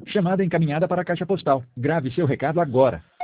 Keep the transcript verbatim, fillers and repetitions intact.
Chamada encaminhada para a caixa postal. Grave seu recado agora.